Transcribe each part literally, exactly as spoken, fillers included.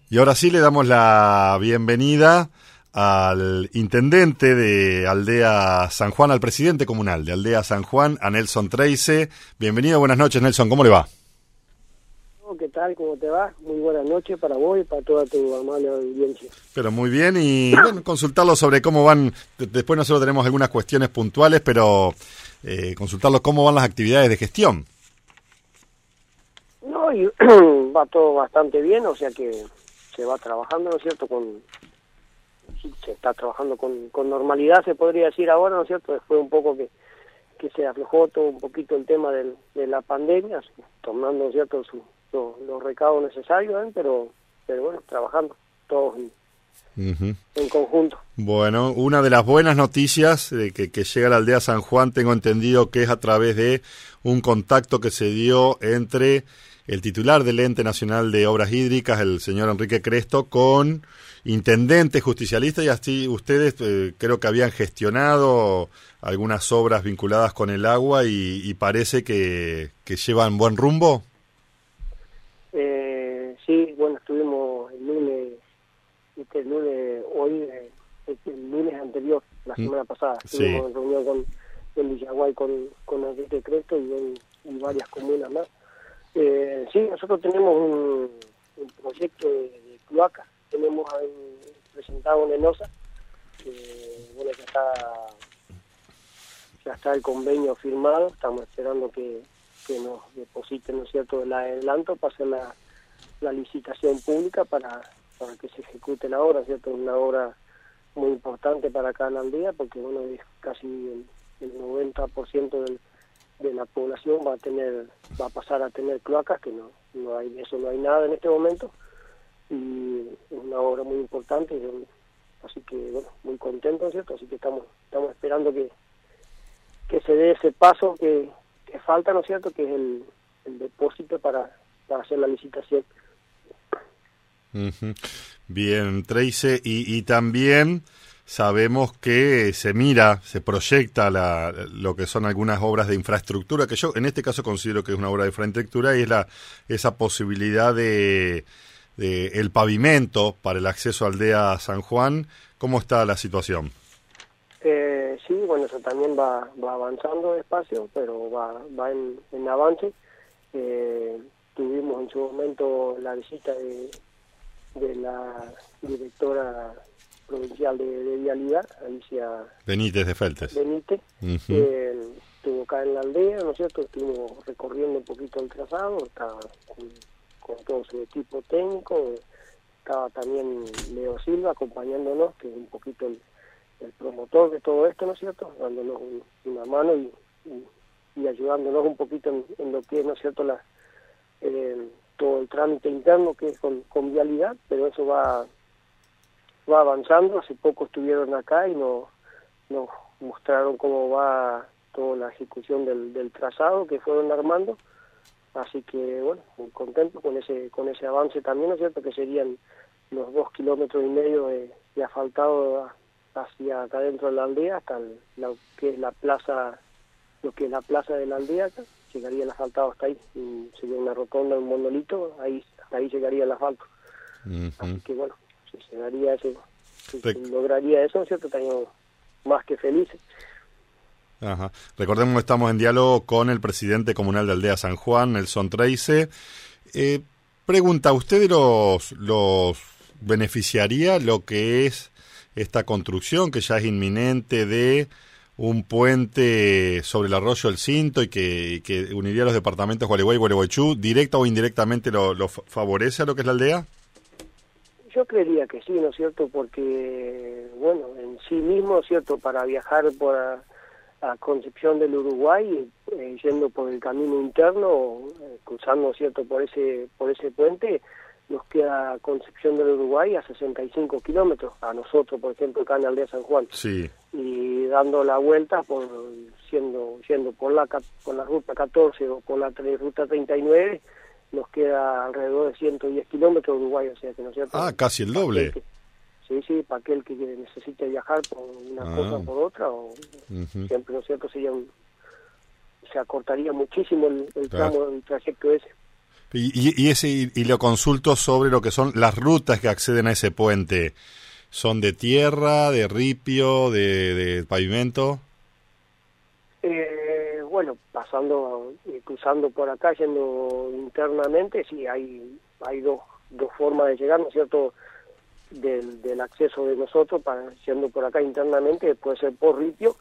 Y ahora sí le damos la bienvenida al intendente de Aldea San Juan, al presidente comunal de Aldea San Juan, a Nelson Treize. Bienvenido, buenas noches, Nelson, ¿cómo le va? ¿Qué tal? ¿Cómo te va? Muy buenas noches para vos y para toda tu amable audiencia. Pero muy bien, y bueno, consultarlo sobre cómo van, después nosotros tenemos algunas cuestiones puntuales, pero eh, consultarlo cómo van las actividades de gestión. No, y va todo bastante bien, o sea que se va trabajando, ¿no es cierto? Con se está trabajando con, con normalidad, se podría decir ahora, ¿no es cierto? Después un poco que, que se aflojó todo un poquito el tema del, de la pandemia, tomando, ¿no es cierto?, su, los, los recaudos necesarios, ¿eh? pero pero bueno, trabajando todos en, uh-huh. en conjunto. Bueno, una de las buenas noticias eh, que, que llega a la Aldea San Juan, tengo entendido que es a través de un contacto que se dio entre el titular del Ente Nacional de Obras Hídricas, el señor Enrique Cresto, con intendentes, justicialistas, y así ustedes eh, creo que habían gestionado algunas obras vinculadas con el agua y, y parece que, que llevan buen rumbo. Eh, sí, bueno, estuvimos el lunes, este el lunes, hoy, este, el lunes anterior, la semana mm, pasada, estuvimos sí. en reunión con, en Villaguay con, con Enrique Cresto y, en, y varias comunas más. Eh, sí, nosotros tenemos un, un proyecto de, de cloaca, tenemos ahí presentado en ENOSA, que bueno, ya está, ya está el convenio firmado, estamos esperando que, que nos depositen, ¿no es cierto?, el adelanto para hacer la, la licitación pública para, para que se ejecute la obra, ¿cierto? Una obra muy importante para acá en la aldea, porque bueno, es casi el, el noventa por ciento del de la población va a tener va a pasar a tener cloacas, que no no hay eso no hay nada en este momento, y es una obra muy importante, así que bueno, muy contento, ¿cierto? Así que estamos estamos esperando que que se dé ese paso que, que falta, ¿no es cierto?, que es el, el depósito para, para hacer la licitación. Uh-huh. Bien, Treize, y, y también sabemos que se mira, se proyecta la, lo que son algunas obras de infraestructura, que yo en este caso considero que es una obra de infraestructura, y es la esa posibilidad de, de el pavimento para el acceso a Aldea San Juan. ¿Cómo está la situación? Eh, sí, bueno, eso también va, va avanzando despacio, pero va, va en, en avance. Eh, tuvimos en su momento la visita de, de la directora provincial de, de Vialidad, Alicia Benítez de Feltes. Benítez, uh-huh. eh, estuvo acá en la aldea, ¿no es cierto? Estuvimos recorriendo un poquito el trazado, estaba con, con todo su equipo técnico, estaba también Leo Silva acompañándonos, que es un poquito el, el promotor de todo esto, ¿no es cierto? Dándonos un, una mano y, y, y ayudándonos un poquito en, en lo que es, ¿no es cierto?, la, eh, todo el trámite interno que es con, con Vialidad, pero eso va va avanzando. Hace poco estuvieron acá y nos, nos mostraron cómo va toda la ejecución del, del trazado que fueron armando, así que bueno, muy contento con ese con ese avance también, ¿no es cierto?, que serían los dos kilómetros y medio de, de asfaltado hacia acá dentro de la aldea hasta el, lo que es la plaza, lo que es la plaza de la aldea, acá, llegaría el asfaltado hasta ahí, y sería una rotonda, un monolito, ahí hasta ahí llegaría el asfalto. Uh-huh. Así que bueno, si se daría ese, si se lograría eso, ¿no es cierto?, estaríamos más que felices. Ajá. Recordemos que estamos en diálogo con el presidente comunal de Aldea San Juan, Nelson Treize. Eh, pregunta, ¿usted los, los beneficiaría lo que es esta construcción que ya es inminente de un puente sobre el arroyo El Cinto y que, que uniría los departamentos Gualeguay y Gualeguaychú? ¿Directa o indirectamente lo, lo favorece a lo que es la aldea? Yo creería que sí, ¿no es cierto?, porque, bueno, en sí mismo, ¿no es cierto?, para viajar por a, a Concepción del Uruguay, eh, yendo por el camino interno, eh, cruzando, ¿no es cierto?, por ese por ese puente, nos queda Concepción del Uruguay a sesenta y cinco kilómetros, a nosotros, por ejemplo, acá en la aldea San Juan. Sí. Y dando la vuelta, por siendo yendo por la por la ruta catorce o por la ruta treinta y nueve, nos queda alrededor de ciento diez kilómetros de Uruguay, o sea que no es cierto. Ah, casi el doble. Que, sí, sí, para aquel que necesite viajar por una ah. cosa o por otra, o uh-huh. siempre, ¿no es cierto?, sería un, se acortaría muchísimo el, el claro. tramo del trayecto ese. Y, y, y ese y, y lo consulto sobre lo que son las rutas que acceden a ese puente. ¿Son de tierra, de ripio, de, de pavimento? Eh, bueno, pasando, eh, cruzando por acá, yendo internamente, sí, hay hay dos, dos formas de llegar, ¿no es cierto?, del, del acceso de nosotros, para yendo por acá internamente, puede ser por ripio,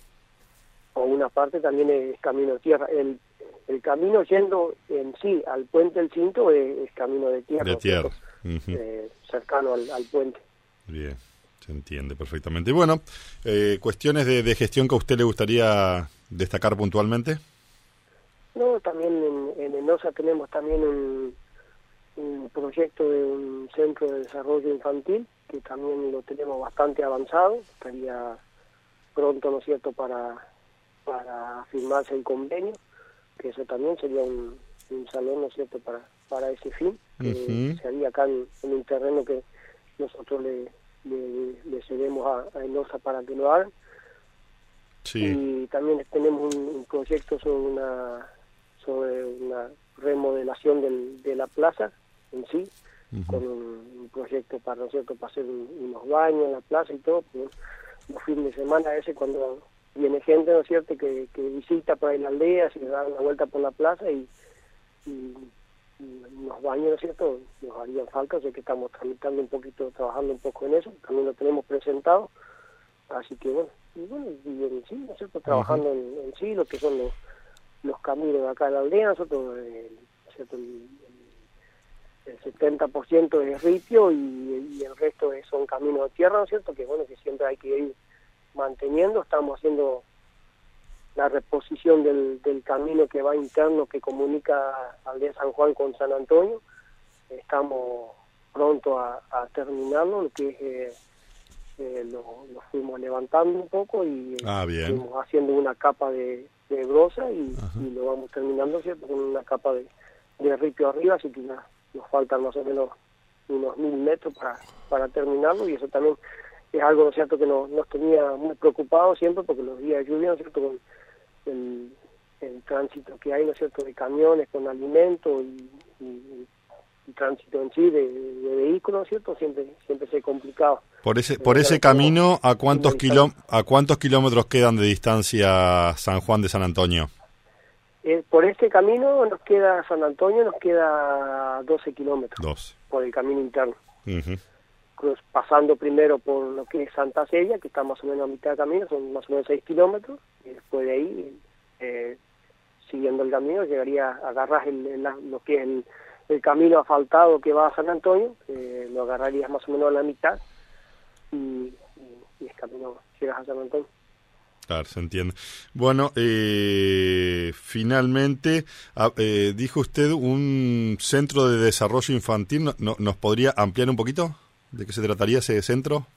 o una parte también es camino de tierra. El, el camino yendo en sí al puente del Cinto es, es camino de tierra, De tierra. Uh-huh. eh, cercano al, al puente. Bien, se entiende perfectamente. Y bueno, eh, cuestiones de, de gestión que a usted le gustaría destacar puntualmente. No, también en, en Enosa tenemos también un, un proyecto de un centro de desarrollo infantil, que también lo tenemos bastante avanzado, estaría pronto, ¿no es cierto?, para, para firmarse el convenio, que eso también sería un, un salón, ¿no es cierto?, para, para ese fin. Uh-huh. eh, se haría acá en, en un terreno que nosotros le, le, le cedemos a, a Enosa para que lo hagan. Sí. Y también tenemos un, un proyecto sobre una sobre una remodelación del, de la plaza en sí, uh-huh. con un, un proyecto para, ¿no es cierto?, para hacer un, unos baños en la plaza y todo. Pues, los fines de semana a veces cuando viene gente, ¿no es cierto?, que, que visita por ahí la aldea, se da una vuelta por la plaza y, y, y unos baños, ¿no es cierto?, nos harían falta, o sea que estamos tramitando un poquito, trabajando un poco en eso, también lo tenemos presentado, así que bueno, y bueno, y en sí, ¿no es cierto?, trabajando uh-huh. en, en sí, lo que son los, los caminos de acá de la aldea, nosotros, eh, ¿no es cierto?, el, el setenta por ciento es ripio y, y el resto es, son caminos de tierra, ¿no es cierto?, que bueno, que siempre hay que ir manteniendo. Estamos haciendo la reposición del, del camino que va interno, que comunica Aldea San Juan con San Antonio. Estamos pronto a, a terminarlo, lo que es, eh, eh, lo, lo fuimos levantando un poco y ah, bien. fuimos haciendo una capa de, de brosa y, y lo vamos terminando, ¿cierto?, con una capa de, de ripio arriba, así que una, nos faltan más o menos unos mil metros para, para terminarlo, y eso también es algo, ¿no es cierto?, que nos, nos tenía muy preocupados siempre, porque los días de lluvia, ¿no es cierto?, con el, el tránsito que hay, ¿no es cierto?, de camiones con alimento y, y, y tránsito en sí de, de vehículos, ¿no es cierto?, siempre siempre se ha complicado. Por ese por ese camino, ¿a cuántos kiló, a cuántos kilómetros quedan de distancia San Juan de San Antonio? Eh, por este camino nos queda San Antonio, nos queda doce kilómetros. doce. Por el camino interno. Uh-huh. Cruz, pasando primero por lo que es Santa Celia, que está más o menos a mitad de camino, son más o menos seis kilómetros, y después de ahí, eh, siguiendo el camino, llegaría a agarrar el, el, lo que es el, el camino asfaltado que va a San Antonio, eh, lo agarrarías más o menos a la mitad, y, y, y el camino llegas a San Antonio. Claro, se entiende. Bueno, eh, finalmente, eh, dijo usted un centro de desarrollo infantil, ¿no, no, ¿nos podría ampliar un poquito? ¿De qué se trataría ese centro?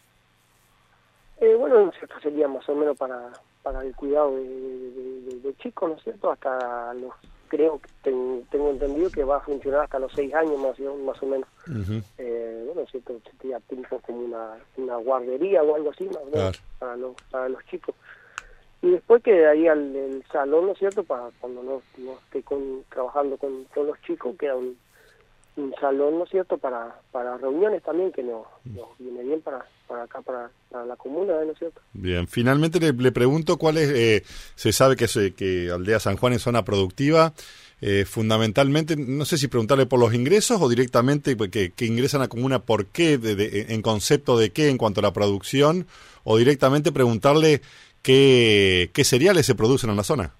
Eh, bueno, esto sería más o menos para para el cuidado de, de, de, de chicos, ¿no es cierto? Hasta los, creo que ten, tengo entendido que va a funcionar hasta los seis años más, más o menos. Uh-huh. eh, bueno, ¿cierto? Sería como una, una guardería o algo así, más o menos, claro. para, los, para los chicos. Y después quedaría el, el salón, ¿no es cierto?, para cuando no, no esté con, trabajando con todos los chicos, queda un, un salón, ¿no es cierto?, para para reuniones también, que nos, nos viene bien para para acá, para, para la comuna, ¿no es cierto? Bien, finalmente le, le pregunto cuál es, eh, se sabe que, se, que Aldea San Juan es zona productiva, eh, fundamentalmente, no sé si preguntarle por los ingresos o directamente que, que ingresan a comuna, por qué, de, de, en concepto de qué en cuanto a la producción, o directamente preguntarle qué, qué cereales se producen en la zona.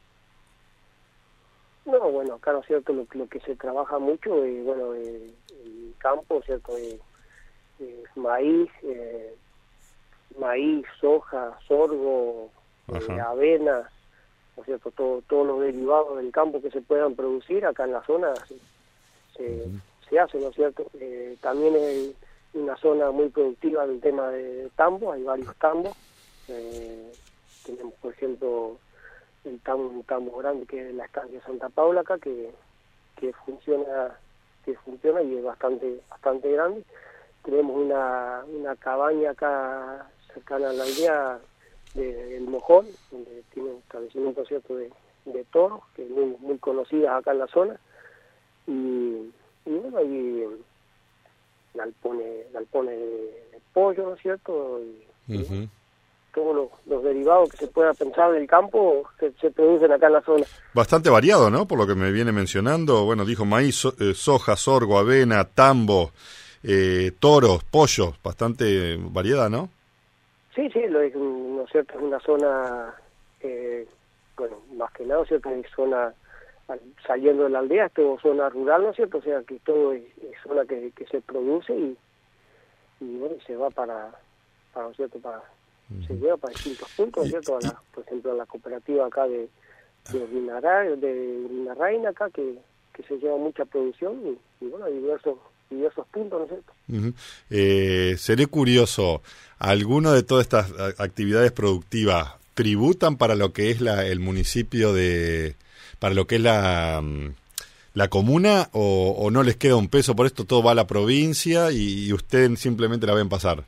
No, bueno, acá, ¿no es cierto?, lo, lo que se trabaja mucho, eh, bueno, eh, el campo, ¿cierto?, eh, eh, maíz, eh, maíz, soja, sorgo, eh, avena, ¿no es cierto?, todo, todos los derivados del campo que se puedan producir acá en la zona se, se, uh-huh. se hace, ¿no es cierto? Eh, también es una zona muy productiva del tema de tambos, hay varios tambos, eh, tenemos, por ejemplo, el tambo, un tambo grande que es la estancia Santa Paula acá, que, que funciona que funciona y es bastante bastante grande. Tenemos una, una cabaña acá cercana a la aldea del Mojón, donde tiene un establecimiento, cierto, de, de toros, que es muy, muy conocida acá en la zona. y, y bueno, hay galpones, galpones de, de pollo, ¿no es cierto? Y, uh-huh. y todos los, los derivados que se pueda pensar del campo se, se producen acá en la zona. Bastante variado, ¿no? Por lo que me viene mencionando. Bueno, dijo maíz, so, eh, soja, sorgo, avena, tambo, eh, toros, pollos, bastante variedad, ¿no? Sí, sí, lo es, ¿no es cierto? Es una zona, eh, bueno, más que nada, ¿no es cierto? Es zona, saliendo de la aldea, es todo zona rural, ¿no es cierto? O sea, que todo es, es zona que, que se produce y, y bueno, se va para, para ¿no es cierto? Para, uh-huh. se lleva para distintos puntos, ¿no es cierto? A la, por ejemplo, a la cooperativa acá de de Rinará, de Rinarraina acá, que, que se lleva mucha producción y, y bueno, hay diversos, diversos puntos, ¿no es cierto? Uh-huh. Eh, seré curioso, ¿alguno de todas estas actividades productivas tributan para lo que es la, el municipio de, para lo que es la, la comuna o, o no les queda un peso por esto, todo va a la provincia y, y ustedes simplemente la ven pasar?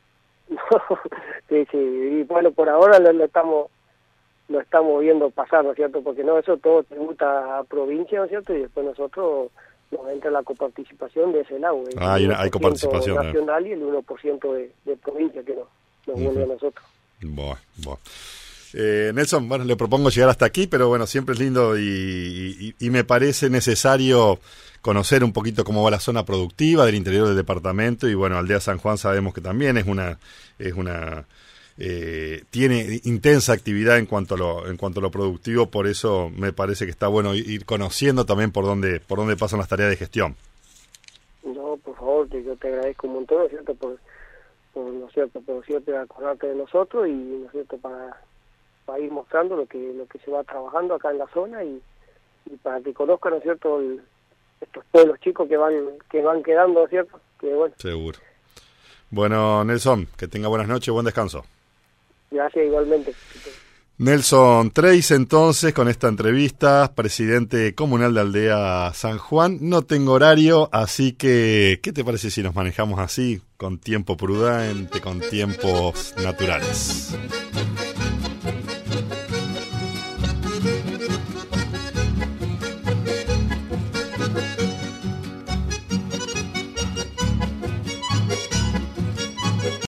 Sí, sí, y bueno, por ahora lo, lo estamos lo estamos viendo pasar, ¿no es cierto? Porque no, eso todo tributa a provincia, ¿no es cierto? Y después nosotros nos entra la coparticipación de ese lado. Ah, hay, hay coparticipación nacional eh. y el uno por ciento de, de provincia que nos, nos uh-huh. vuelve a nosotros. Bueno, bueno. Eh, Nelson, bueno, le propongo llegar hasta aquí, pero bueno, siempre es lindo y, y, y me parece necesario conocer un poquito cómo va la zona productiva del interior del departamento y bueno, Aldea San Juan sabemos que también es una es una eh, tiene intensa actividad en cuanto a lo en cuanto a lo productivo, por eso me parece que está bueno ir conociendo también por dónde por dónde pasan las tareas de gestión. No, por favor, que yo te agradezco un montón, ¿no es cierto? Por, por ¿no es cierto? Por siempre acordarte de nosotros y ¿no es cierto? Para para ir mostrando lo que lo que se va trabajando acá en la zona y, y para que conozcan, ¿no es cierto?, el, estos pueblos chicos que van que van quedando, ¿no es cierto? Que bueno. Seguro. Bueno, Nelson, que tenga buenas noches, buen descanso. Gracias, igualmente. Nelson Treise, entonces, con esta entrevista, presidente comunal de Aldea San Juan. No tengo horario, así que, ¿qué te parece si nos manejamos así, con tiempo prudente, con tiempos naturales?